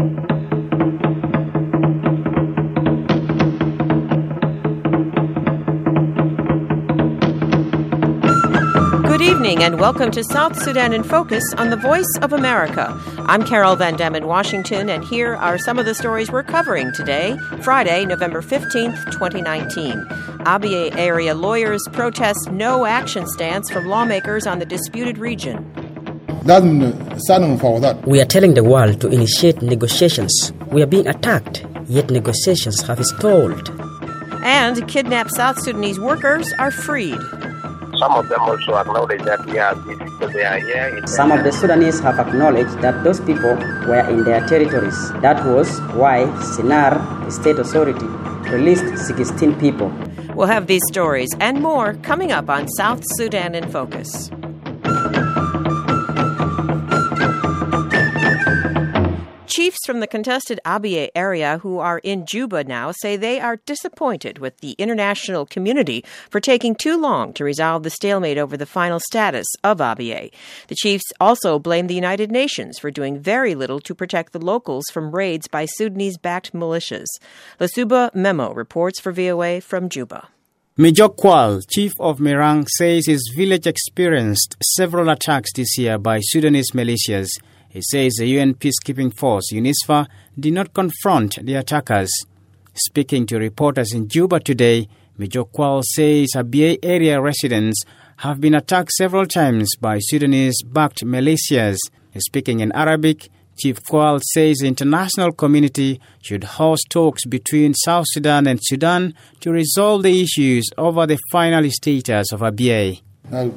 Good evening and welcome to South Sudan in Focus on the Voice of America. I'm Carol Van Dam in Washington, and here are some of the stories we're covering today, Friday, November 15th, 2019. Abyei area lawyers protest no action stance from lawmakers on the disputed region. We are telling the world to initiate negotiations. We are being attacked, yet negotiations have stalled. And kidnapped South Sudanese workers are freed. Some of them also acknowledge that, these people, they are here. Some of the Sudanese have acknowledged that those people were in their territories. That was why Sinar, the state authority, released 16 people. We'll have these stories and more coming up on South Sudan in Focus. Chiefs from the contested Abyei area who are in Juba now say they are disappointed with the international community for taking too long to resolve the stalemate over the final status of Abyei. The chiefs also blame the United Nations for doing very little to protect the locals from raids by Sudanese-backed militias. Lasuba Memo reports for VOA from Juba. Major Kwal, chief of Merang, says his village experienced several attacks this year by Sudanese militias. He says the UN peacekeeping force, UNISFA, did not confront the attackers. Speaking to reporters in Juba today, Major Kwal says Abyei area residents have been attacked several times by Sudanese-backed militias. Speaking in Arabic, Chief Kwal says the international community should host talks between South Sudan and Sudan to resolve the issues over the final status of Abyei. We are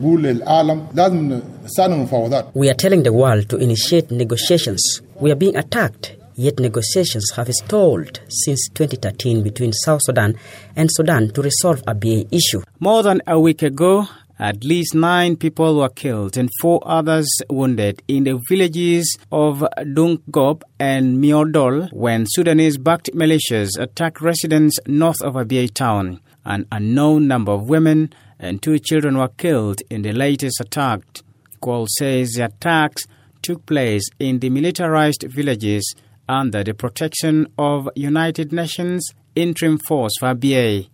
telling the world to initiate negotiations. We are being attacked, yet negotiations have stalled since 2013 between South Sudan and Sudan to resolve Abyei issue. More than a week ago, at least 9 people were killed and 4 others wounded in the villages of Dunggob and Miodol when Sudanese-backed militias attacked residents north of Abyei town. An unknown number of women and 2 children were killed in the latest attack. Kwal says the attacks took place in the militarized villages under the protection of United Nations Interim Force for Abyei.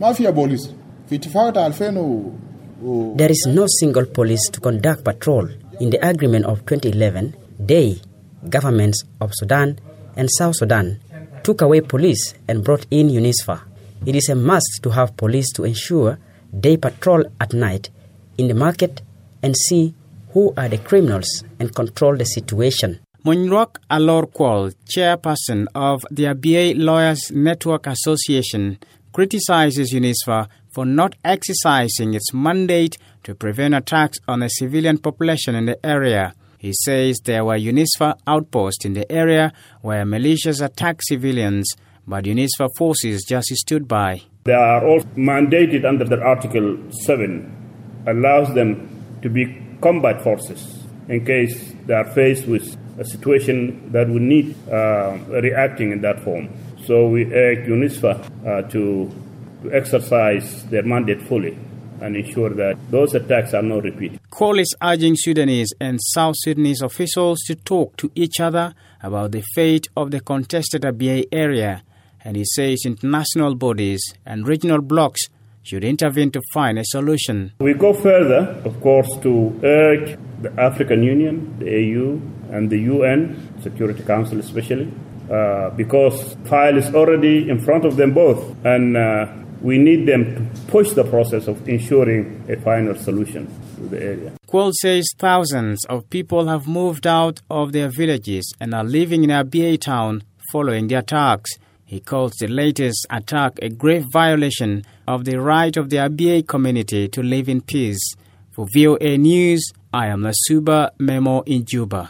There is no single police to conduct patrol. In the agreement of 2011, they, governments of Sudan and South Sudan, took away police and brought in UNISFA. It is a must to have police to ensure they patrol at night in the market and see who are the criminals and control the situation. Monrock Alor Kwal, chairperson of the Abyei Lawyers Network Association, criticizes UNISFA for not exercising its mandate to prevent attacks on the civilian population in the area. He says there were UNISFA outposts in the area where militias attacked civilians, but UNISFA forces just stood by. They are all mandated under the Article 7, allows them to be combat forces in case they are faced with a situation that would need reacting in that form. So we urge UNISFA to exercise their mandate fully and ensure that those attacks are not repeated. Kwal is urging Sudanese and South Sudanese officials to talk to each other about the fate of the contested Abyei area, and he says international bodies and regional blocs should intervene to find a solution. We go further, of course, to urge the African Union, the AU, and the UN, Security Council especially, because file is already in front of them both, and we need them to push the process of ensuring a final solution to the area. Kwal says thousands of people have moved out of their villages and are living in Abyei town following the attacks. He calls the latest attack a grave violation of the right of the Abyei community to live in peace. For VOA News, I am Lasuba Memo in Juba.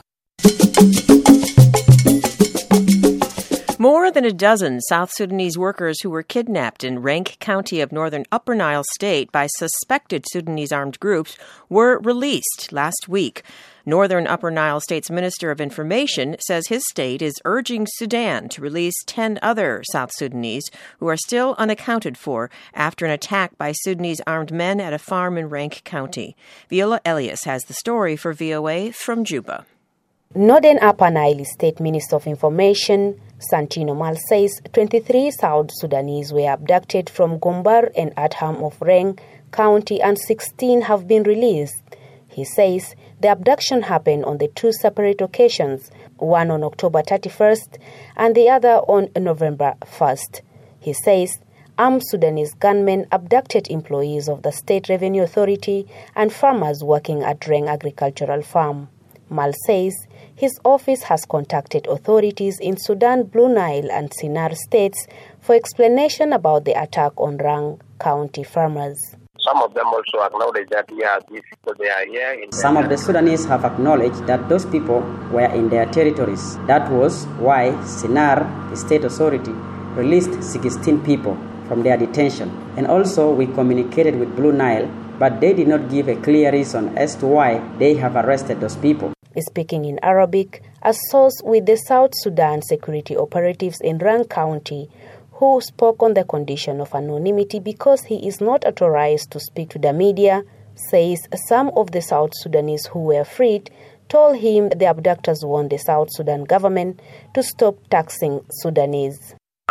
More than a dozen South Sudanese workers who were kidnapped in Rank County of northern Upper Nile State by suspected Sudanese armed groups were released last week. Northern Upper Nile State's Minister of Information says his state is urging Sudan to release 10 other South Sudanese who are still unaccounted for after an attack by Sudanese armed men at a farm in Rank County. Viola Elias has the story for VOA from Juba. Northern Upper Nile State Minister of Information Santino Mal says 23 South Sudanese were abducted from Gombar and Adham of Reng County and 16 have been released. He says the abduction happened on the two separate occasions, one on October 31st and the other on November 1st. He says armed Sudanese gunmen abducted employees of the State Revenue Authority and farmers working at Reng Agricultural Farm. Mal says his office has contacted authorities in Sudan, Blue Nile and Sinar states for explanation about the attack on Rang County farmers. Some of them also acknowledge that, these people, they are here. Some of the Sudanese have acknowledged that those people were in their territories. That was why Sinar, the state authority, released 16 people from their detention. And also we communicated with Blue Nile, but they did not give a clear reason as to why they have arrested those people. Speaking in Arabic, a source with the South Sudan security operatives in Rang County, who spoke on the condition of anonymity because he is not authorized to speak to the media, says some of the South Sudanese who were freed told him the abductors want the South Sudan government to stop taxing Sudanese.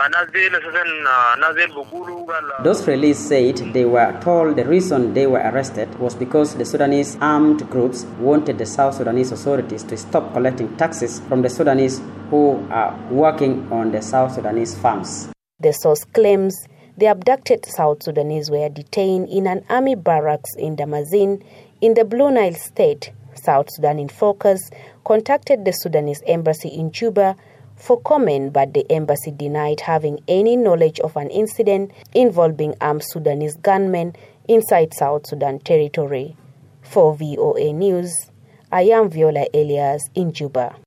Those released said they were told the reason they were arrested was because the Sudanese armed groups wanted the South Sudanese authorities to stop collecting taxes from the Sudanese who are working on the South Sudanese farms. The source claims the abducted South Sudanese were detained in an army barracks in Damazin in the Blue Nile state. South Sudan in Focus contacted the Sudanese embassy in Juba for comment, but the embassy denied having any knowledge of an incident involving armed Sudanese gunmen inside South Sudan territory. For VOA News, I am Viola Elias in Juba.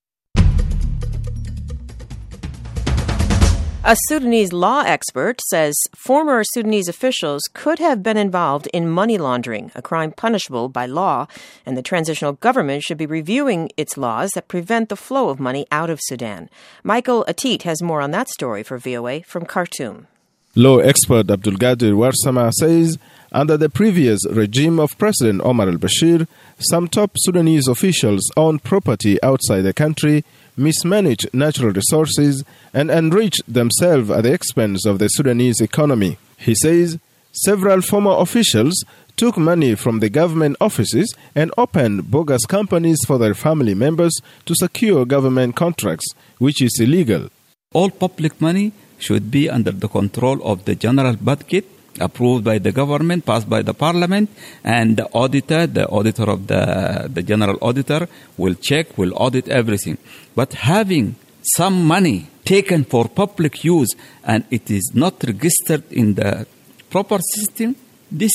A Sudanese law expert says former Sudanese officials could have been involved in money laundering, a crime punishable by law, and the transitional government should be reviewing its laws that prevent the flow of money out of Sudan. Michael Atit has more on that story for VOA from Khartoum. Law expert Abdulgadir Warsama says under the previous regime of President Omar al-Bashir, some top Sudanese officials owned property outside the country, mismanaged natural resources, and enriched themselves at the expense of the Sudanese economy. He says several former officials took money from the government offices and opened bogus companies for their family members to secure government contracts, which is illegal. All public money should be under the control of the general budget, approved by the government, passed by the parliament, and the auditor of the general auditor will check, will audit everything. But having some money taken for public use and it is not registered in the proper system, this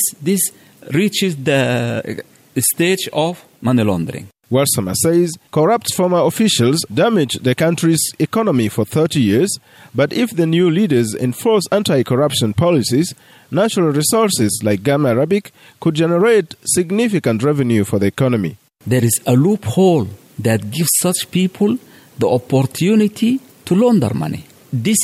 reaches the stage of money laundering. Warsama says corrupt former officials damaged the country's economy for 30 years, but if the new leaders enforce anti-corruption policies, natural resources like Gam Arabic could generate significant revenue for the economy. There is a loophole that gives such people the opportunity to launder money. This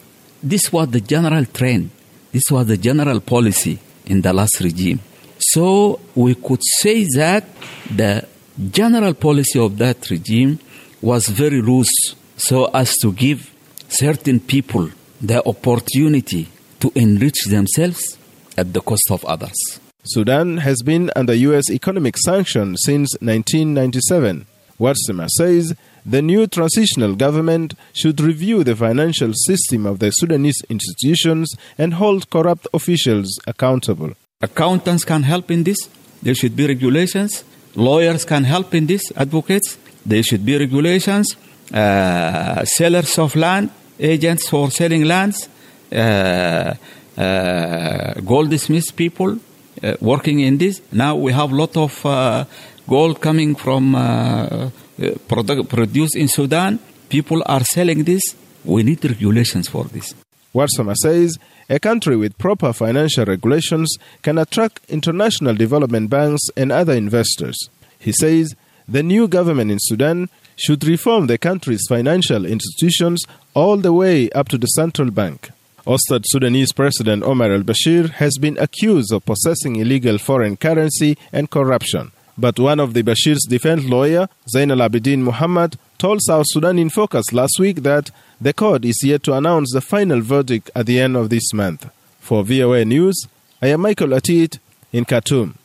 was the general trend. This was the general policy in the last regime. So we could say that the general policy of that regime was very loose, so as to give certain people the opportunity to enrich themselves at the cost of others. Sudan has been under U.S. economic sanctions since 1997. Warsama says the new transitional government should review the financial system of the Sudanese institutions and hold corrupt officials accountable. Accountants can help in this. There should be regulations. Lawyers can help in this, advocates. There should be regulations. Sellers of land, agents for selling lands, goldsmiths people working in this. Now we have a lot of gold coming from produced in Sudan. People are selling this. We need regulations for this. Warsama says a country with proper financial regulations can attract international development banks and other investors. He says the new government in Sudan should reform the country's financial institutions all the way up to the central bank. Ousted Sudanese President Omar al-Bashir has been accused of possessing illegal foreign currency and corruption. But one of the Bashir's defense lawyer, Zain Al-Abidin Muhammad, told South Sudan in Focus last week that the court is yet to announce the final verdict at the end of this month. For VOA News, I am Michael Atit in Khartoum.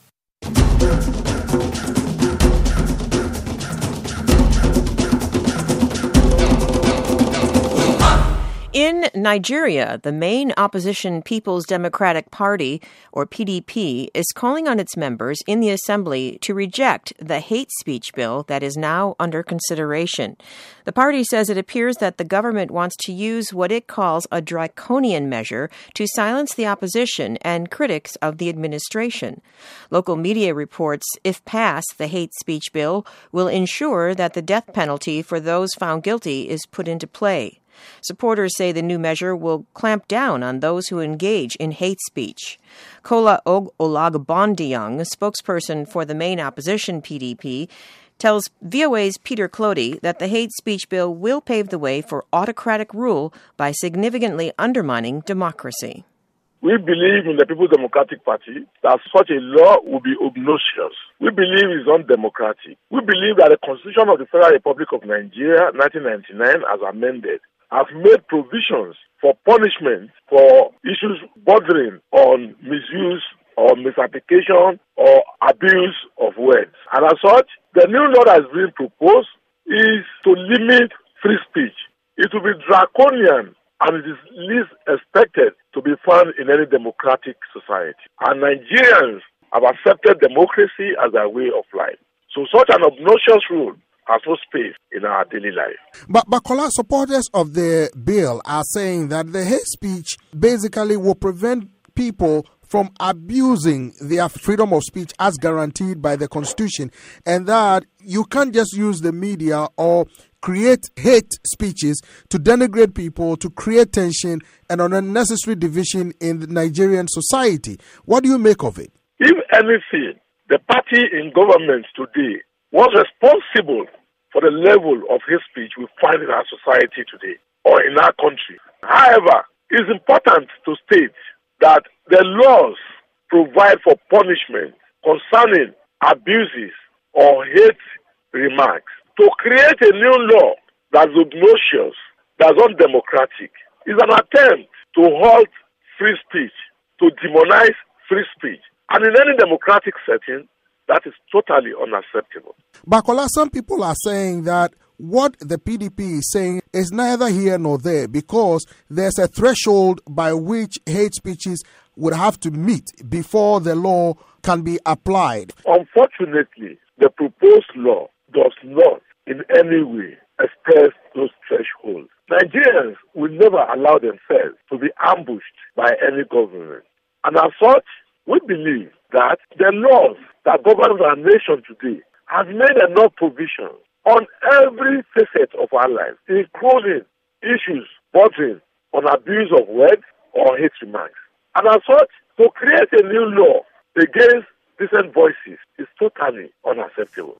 In Nigeria, the main opposition People's Democratic Party, or PDP, is calling on its members in the assembly to reject the hate speech bill that is now under consideration. The party says it appears that the government wants to use what it calls a draconian measure to silence the opposition and critics of the administration. Local media reports, if passed, the hate speech bill will ensure that the death penalty for those found guilty is put into play. Supporters say the new measure will clamp down on those who engage in hate speech. Kola Olagbondiyoung, a spokesperson for the main opposition PDP, tells VOA's Peter Clody that the hate speech bill will pave the way for autocratic rule by significantly undermining democracy. We believe in the People's Democratic Party that such a law will be obnoxious. We believe it's undemocratic. We believe that the Constitution of the Federal Republic of Nigeria, 1999, as amended, have made provisions for punishment for issues bordering on misuse or misapplication or abuse of words. And as such, the new law that is being proposed is to limit free speech. It will be draconian, and it is least expected to be found in any democratic society. And Nigerians have accepted democracy as their way of life. So such an obnoxious rule has no space in our daily life. But Kola, supporters of the bill are saying that the hate speech basically will prevent people from abusing their freedom of speech as guaranteed by the Constitution, and that you can't just use the media or create hate speeches to denigrate people, to create tension and an unnecessary division in the Nigerian society. What do you make of it? If anything, the party in government today was responsible for the level of hate speech we find in our society today or in our country. However, it's important to state that the laws provide for punishment concerning abuses or hate remarks. To create a new law that's obnoxious, that's undemocratic, is an attempt to halt free speech, to demonize free speech. And in any democratic setting, that is totally unacceptable. Bakola, some people are saying that what the PDP is saying is neither here nor there, because there's a threshold by which hate speeches would have to meet before the law can be applied. Unfortunately, the proposed law does not in any way express those thresholds. Nigerians will never allow themselves to be ambushed by any government. And as such, we believe that the laws that govern our nation today have made enough provision on every facet of our lives, including issues bordering on abuse of words or hate remarks. And as such, to create a new law against decent voices is totally unacceptable.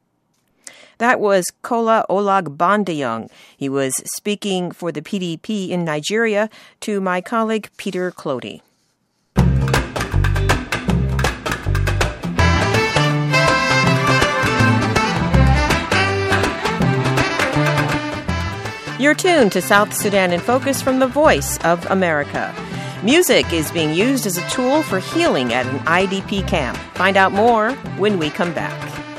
That was Kola Olagbondiyoung. He was speaking for the PDP in Nigeria to my colleague Peter Clody. You're tuned to South Sudan in Focus from the Voice of America. Music is being used as a tool for healing at an IDP camp. Find out more when we come back.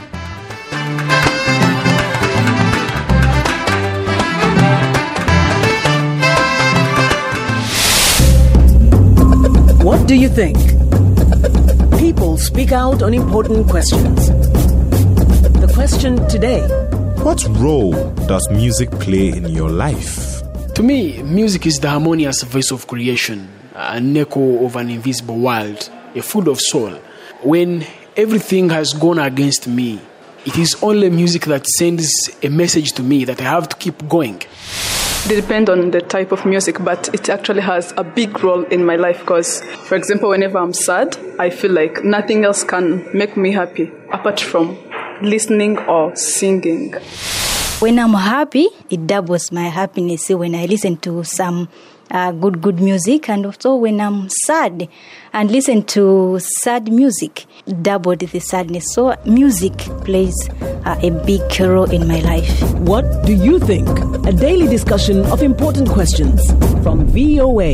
What do you think? People speak out on important questions. The question today: what role does music play in your life? To me, music is the harmonious voice of creation, an echo of an invisible world, a food of soul. When everything has gone against me, it is only music that sends a message to me that I have to keep going. It depends on the type of music, but it actually has a big role in my life because, for example, whenever I'm sad, I feel like nothing else can make me happy apart from listening or singing. When I'm happy, it doubles my happiness when I listen to some good music. And also when I'm sad and listen to sad music, doubled the sadness. So music plays a big role in my life. What do you think? A daily discussion of important questions from VOA.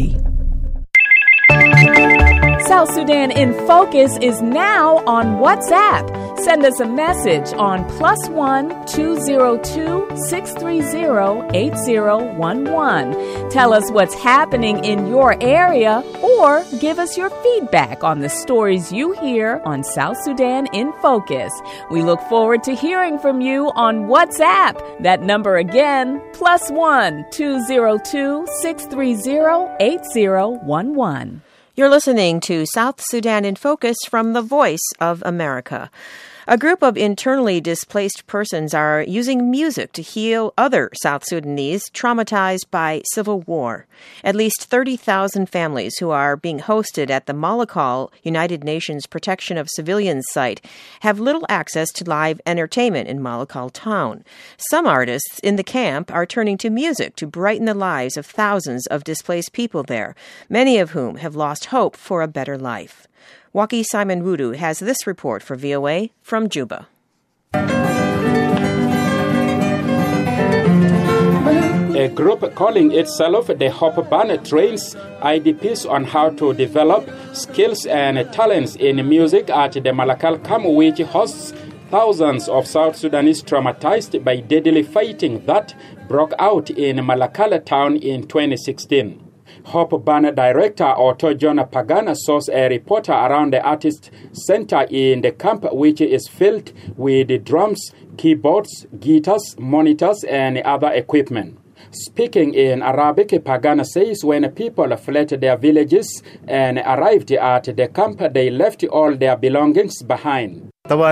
South Sudan in Focus is now on WhatsApp. Send us a message on +1 202 630 8011. Tell us what's happening in your area or give us your feedback on the stories you hear on South Sudan in Focus. We look forward to hearing from you on WhatsApp. That number again, +1 202 630 8011. You're listening to South Sudan in Focus from the Voice of America. A group of internally displaced persons are using music to heal other South Sudanese traumatized by civil war. At least 30,000 families who are being hosted at the Malakal United Nations Protection of Civilians site have little access to live entertainment in Malakal town. Some artists in the camp are turning to music to brighten the lives of thousands of displaced people there, many of whom have lost hope for a better life. Waki Simon Wudu has this report for VOA from Juba. A group calling itself the Hope Band trains IDPs on how to develop skills and talents in music at the Malakal camp, which hosts thousands of South Sudanese traumatized by deadly fighting that broke out in Malakal town in 2016. Hope Band director Otto John Pagana saw a reporter around the artist center in the camp, which is filled with drums, keyboards, guitars, monitors, and other equipment. Speaking in Arabic, Pagana says when people fled their villages and arrived at the camp, they left all their belongings behind. Other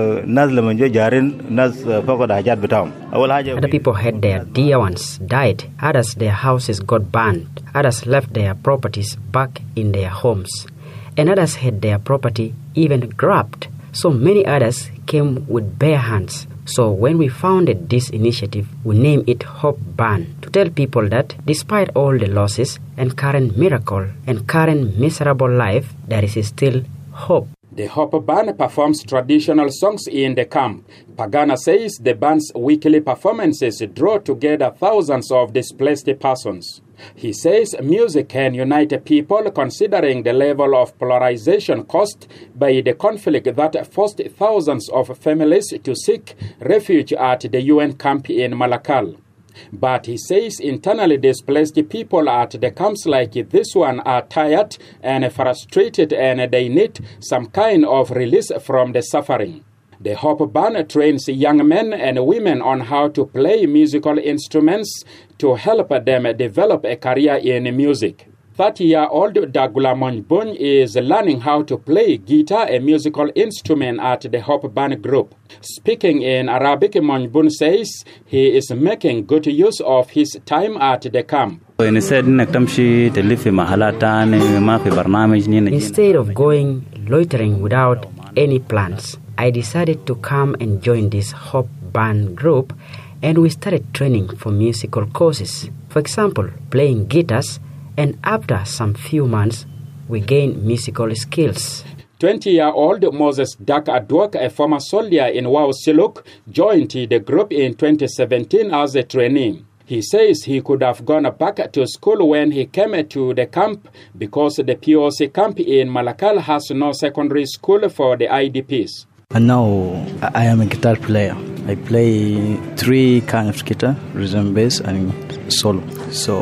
people had their dear ones died, others their houses got burned, others left their properties back in their homes, and others had their property even grabbed. So many others came with bare hands. So when we founded this initiative, we named it Hope Band to tell people that despite all the losses and current miracle and current miserable life, there is still hope. The Hope Band performs traditional songs in the camp. Pagana says the band's weekly performances draw together thousands of displaced persons. He says music can unite people considering the level of polarization caused by the conflict that forced thousands of families to seek refuge at the UN camp in Malakal. But he says internally displaced people at the camps like this one are tired and frustrated and they need some kind of release from the suffering. The Hope Band trains young men and women on how to play musical instruments to help them develop a career in music. 30-year-old Dagula Monjbun is learning how to play guitar, a musical instrument, at the Hope Band group. Speaking in Arabic, Monjbun says he is making good use of his time at the camp. Instead of going loitering without any plans, I decided to come and join this Hope Band group, and we started training for musical courses. For example, playing guitars, and after some few months, we gained musical skills. 20-year-old Moses Dak Adwok, a former soldier in Wau Siluk, joined the group in 2017 as a trainee. He says he could have gone back to school when he came to the camp because the POC camp in Malakal has no secondary school for the IDPs. And now I am a guitar player. I play 3 kinds of guitar, rhythm, bass, and solo. So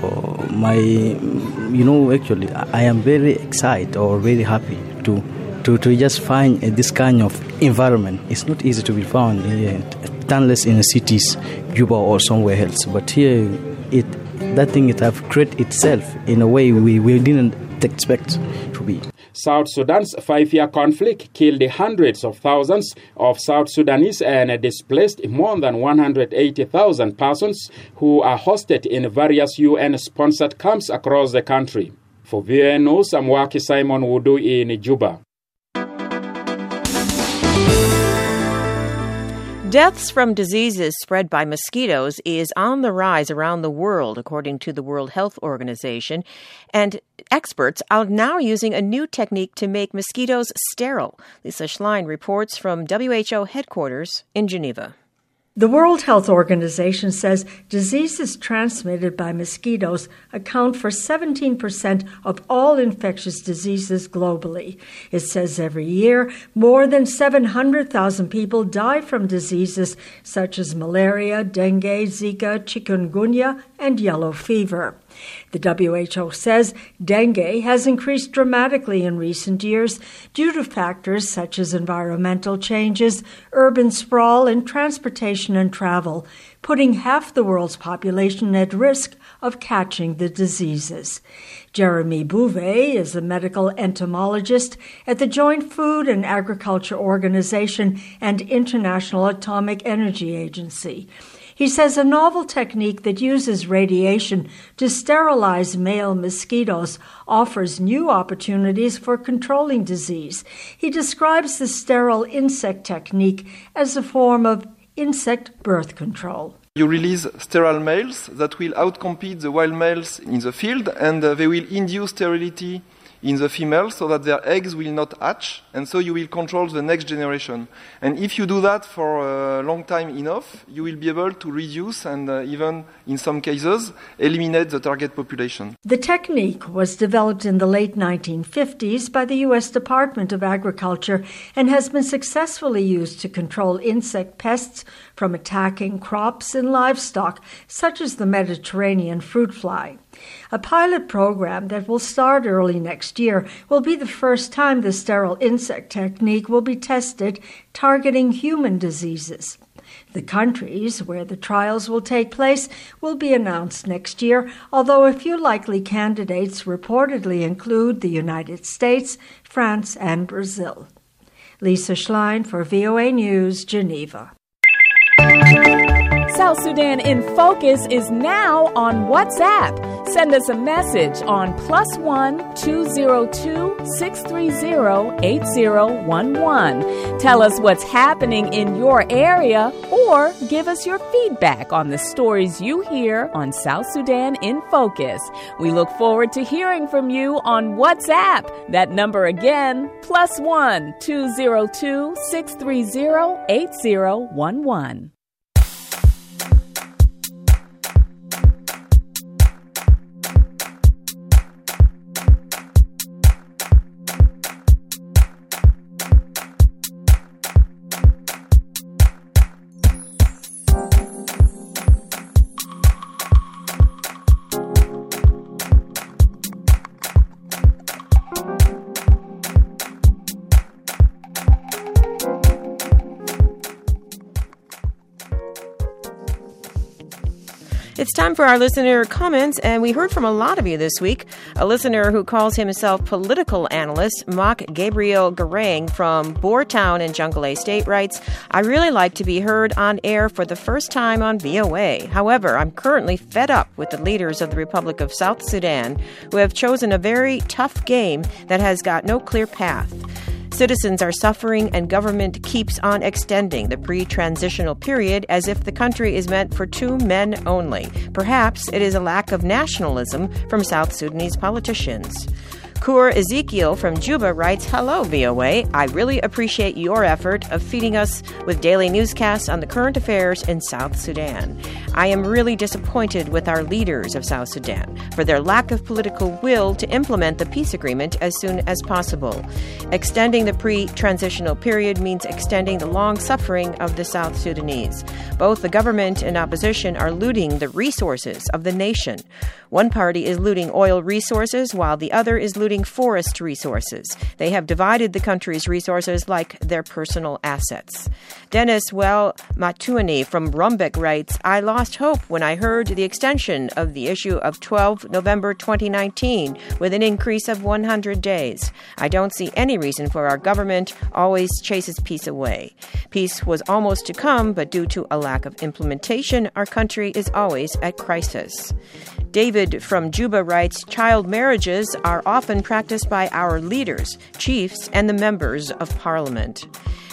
actually, I am very excited or very happy to just find this kind of environment. It's not easy to be found here, unless in the cities, Juba or somewhere else. But here, that thing it have created itself in a way we didn't expect to be. South Sudan's 5-year conflict killed hundreds of thousands of South Sudanese and displaced more than 180,000 persons who are hosted in various UN-sponsored camps across the country. For VOA News, I'm Waki Simon Wudu in Juba. Deaths from diseases spread by mosquitoes is on the rise around the world, according to the World Health Organization. And experts are now using a new technique to make mosquitoes sterile. Lisa Schlein reports from WHO headquarters in Geneva. The World Health Organization says diseases transmitted by mosquitoes account for 17% of all infectious diseases globally. It says every year, more than 700,000 people die from diseases such as malaria, dengue, Zika, chikungunya, and yellow fever. The WHO says dengue has increased dramatically in recent years due to factors such as environmental changes, urban sprawl, and transportation and travel, putting half the world's population at risk of catching the diseases. Jeremy Bouvet is a medical entomologist at the Joint Food and Agriculture Organization and International Atomic Energy Agency. He says a novel technique that uses radiation to sterilize male mosquitoes offers new opportunities for controlling disease. He describes the sterile insect technique as a form of insect birth control. You release sterile males that will outcompete the wild males in the field, and they will induce sterility in the females so that their eggs will not hatch, and so you will control the next generation. And if you do that for a long time enough, you will be able to reduce and even, in some cases, eliminate the target population. The technique was developed in the late 1950s by the U.S. Department of Agriculture and has been successfully used to control insect pests from attacking crops and livestock, such as the Mediterranean fruit fly. A pilot program that will start early next year will be the first time the sterile insect technique will be tested targeting human diseases. The countries where the trials will take place will be announced next year, although a few likely candidates reportedly include the United States, France, and Brazil. Lisa Schlein for VOA News, Geneva. South Sudan in Focus is now on WhatsApp. Send us a message on +1 202 630 8011. Tell us what's happening in your area or give us your feedback on the stories you hear on South Sudan in Focus. We look forward to hearing from you on WhatsApp. That number again, +1 202 630 8011. It's time for our listener comments, and we heard from a lot of you this week. A listener who calls himself political analyst, Mark Gabriel Garang from Boertown in Jonglei State writes, I really like to be heard on air for the first time on VOA. However, I'm currently fed up with the leaders of the Republic of South Sudan who have chosen a very tough game that has got no clear path. Citizens are suffering and government keeps on extending the pre-transitional period as if the country is meant for two men only. Perhaps it is a lack of nationalism from South Sudanese politicians. Kur Ezekiel from Juba writes, Hello, VOA. I really appreciate your effort of feeding us with daily newscasts on the current affairs in South Sudan. I am really disappointed with our leaders of South Sudan for their lack of political will to implement the peace agreement as soon as possible. Extending the pre-transitional period means extending the long suffering of the South Sudanese. Both the government and opposition are looting the resources of the nation. One party is looting oil resources while the other is looting forest resources. They have divided the country's resources like their personal assets. Dennis Matuani from Rumbek writes, I lost hope when I heard the extension of the issue of 12 November 2019 with an increase of 100 days. I don't see any reason for our government always chases peace away. Peace was almost to come, but due to a lack of implementation, our country is always at crisis. David from Juba writes, child marriages are often practiced by our leaders, chiefs, and the members of parliament.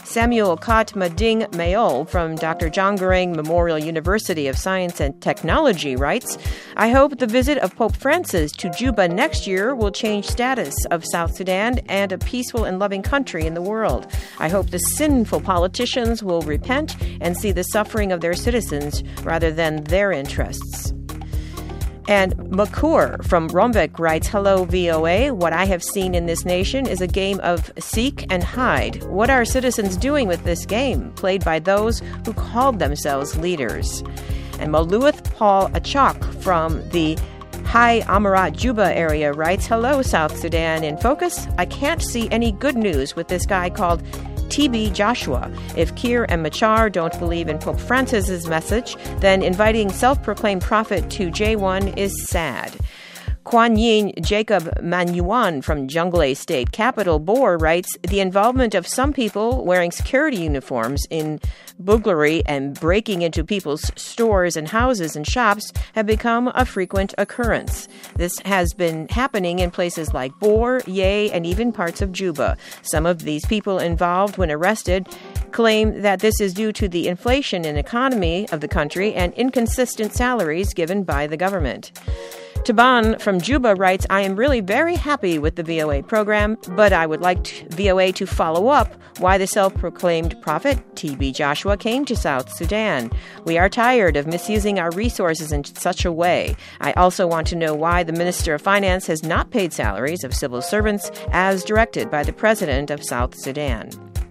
Samuel Katmading Mayol from Dr. John Garang Memorial University of Science and Technology writes, I hope the visit of Pope Francis to Juba next year will change status of South Sudan and a peaceful and loving country in the world. I hope the sinful politicians will repent and see the suffering of their citizens rather than their interests. And Makur from Rumbek writes, Hello, VOA. What I have seen in this nation is a game of seek and hide. What are citizens doing with this game, played by those who called themselves leaders? And Maluith Paul Achok from the Hai Amarat Juba area writes, Hello, South Sudan in focus. I can't see any good news with this guy called TB Joshua. If Kiir and Machar don't believe in Pope Francis's message, then inviting self-proclaimed prophet to J1 is sad. Kwan Yin Jacob Manyuan from Jonglei State Capital, Bor, writes, the involvement of some people wearing security uniforms in burglary and breaking into people's stores and houses and shops have become a frequent occurrence. This has been happening in places like Bor, Ye, and even parts of Juba. Some of these people involved, when arrested, claim that this is due to the inflation in the economy of the country and inconsistent salaries given by the government. Taban from Juba writes, I am really very happy with the VOA program, but I would like VOA to follow up why the self-proclaimed prophet TB Joshua came to South Sudan. We are tired of misusing our resources in such a way. I also want to know why the Minister of Finance has not paid salaries of civil servants as directed by the President of South Sudan.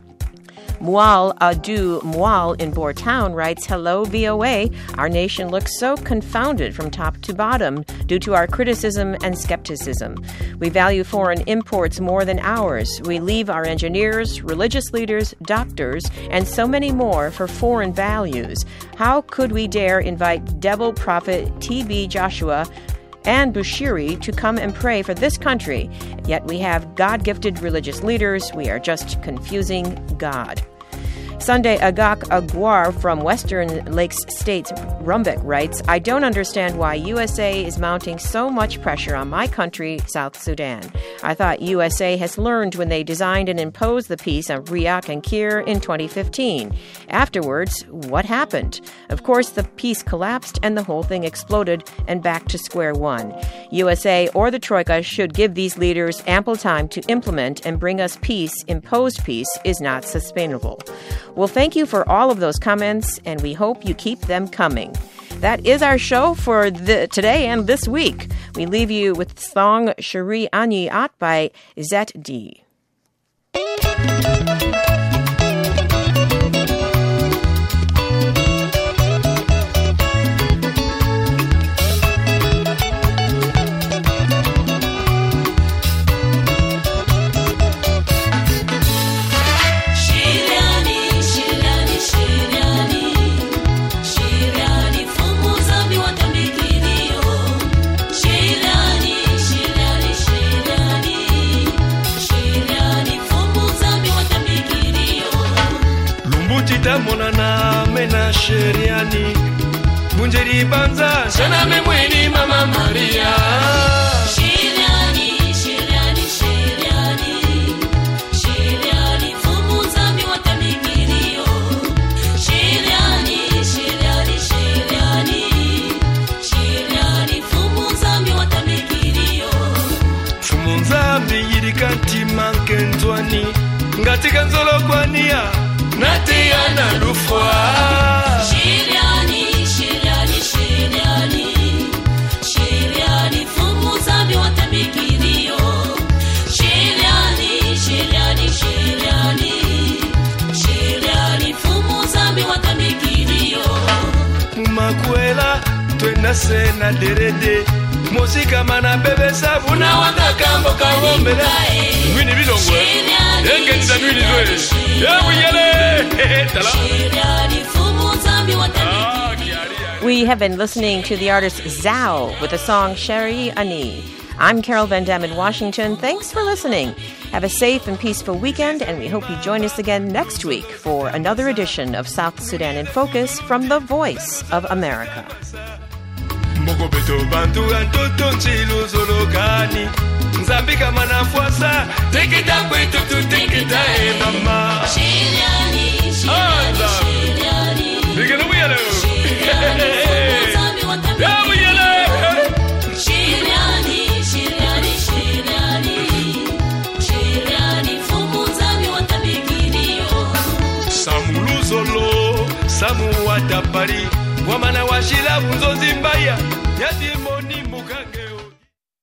Mual Adu Mual in Bor Town writes, Hello, VOA. Our nation looks so confounded from top to bottom due to our criticism and skepticism. We value foreign imports more than ours. We leave our engineers, religious leaders, doctors, and so many more for foreign values. How could we dare invite devil prophet TB Joshua and Bushiri to come and pray for this country? Yet we have God-gifted religious leaders. We are just confusing God. Sunday Agak Aguar from Western Lakes States, Rumbek writes, I don't understand why USA is mounting so much pressure on my country, South Sudan. I thought USA has learned when they designed and imposed the peace on Riek and Kiir in 2015. Afterwards, what happened? Of course, the peace collapsed and the whole thing exploded and back to square one. USA or the Troika should give these leaders ample time to implement and bring us peace. Imposed peace is not sustainable. Well, thank you for all of those comments, and we hope you keep them coming. That is our show for today and this week. We leave you with the song Shari Ani At by Zet D. Monana mena sheriani Bunjeri banza sana memweni mama Maria Sheriani Sheriani Sheriani Sheriani fumuza mi watamikirio Sheriani Sheriani Sheriani Sheriani fumuza mi watamikirio Fumuza mi yirikanti mankentwani Ngatika nzolo kwania Natiana Lufwa Shiriani, Shiriani, Shiriani Shiriani, Fumuzambi watamikirio Shiriani, Shiriani, Shiriani Shiriani, Fumuzambi watamikirio Mumakwela, twenda sena derede Musika mana bebe sabu na wanga kambo kawombele Mwini bidongwe Enge nisa mwini zoe We have been listening to the artist Zao with the song Shari Ani. I'm Carol Van Dam in Washington. Thanks for listening. Have a safe and peaceful weekend, and we hope you join us again next week for another edition of South Sudan in Focus from the Voice of America. Moko beto bantu antoto nchilo zolokani Nzambika manafuasa Tekita kwetu tu tekita mama Shiriani, shiriani, shiriani Begin to wheel Shiriani, shiriani, shiriani Shiriani, fumu zami watabikirio Samulu zolo, samu watapari Wamana washila unzo zimbaya Yati moni